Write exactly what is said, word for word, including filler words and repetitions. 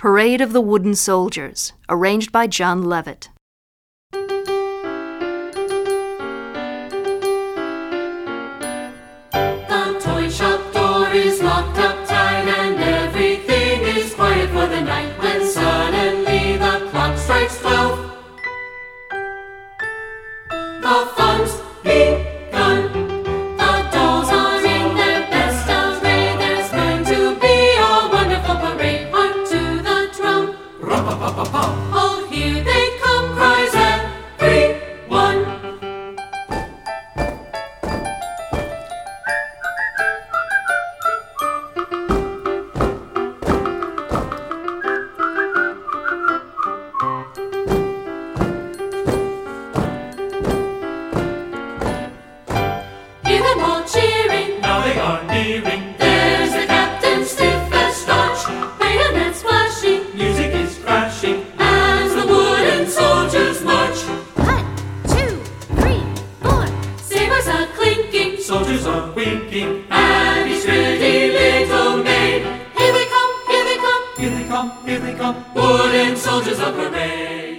Parade of the Wooden Soldiers, arranged by John Levitt. The toy shop door is locked up tight and everything is quiet for the night when suddenly the clock strikes twelve. The fun's begun. The dolls are in their best array. There's going to be a wonderful parade. Hark to the drum. Rum-pa-pa-pa-pum. Oh, here they come, cries everyone. Hear them all cheering. Now they are nearing. There's the captain stiff as starch, bayonets flashing Music is crashing. as the wooden soldiers march. One, two, three, four. Sabers are clinking, Soldiers are winking. and each pretty little maid. Here they come, here they come, Here they come, here they come. wooden soldiers of parade.